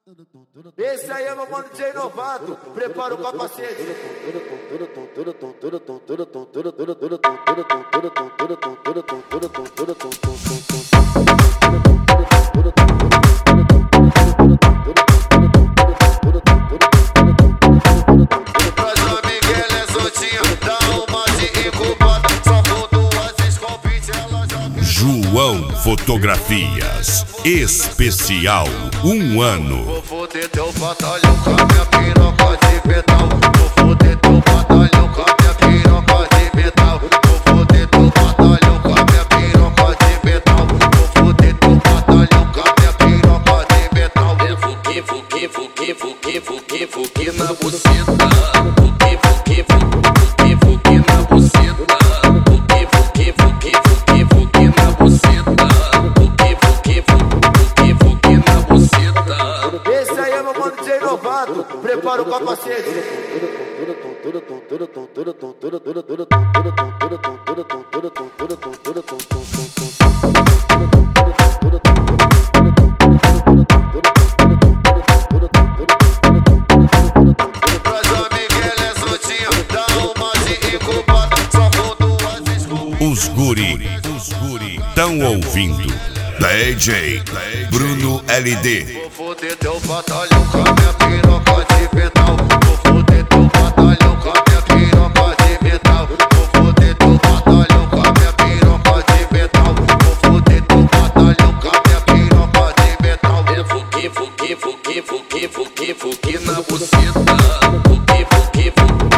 Esse aí é meu mano DJ Novato, prepara o capacete. João Fotografias Especial 1 ano. Vou foder teu batalhão com a minha piroca de metal. Vou foder teu batalhão com a minha piroca de metal. Vou foder teu batalhão com a minha piroca de metal. Vou foder teu batalhão com a minha piroca de metal. Fuque na buceta. Fuque na buceta. Fuque na buceta. Fuque na buceta. Esse aí é meu mano DJ Novato, prepara o capacete. Os guri tão ouvindo DJ Bruno LD. Vou foder teu batalhão com a minha piroca de metal. Vou foder teu batalhão com a minha piroca de metal. Vou foder teu batalhão com a minha piroca de metal. Vou foder teu batalhão com a minha piroca de metal. Fuque na buceta. Fuque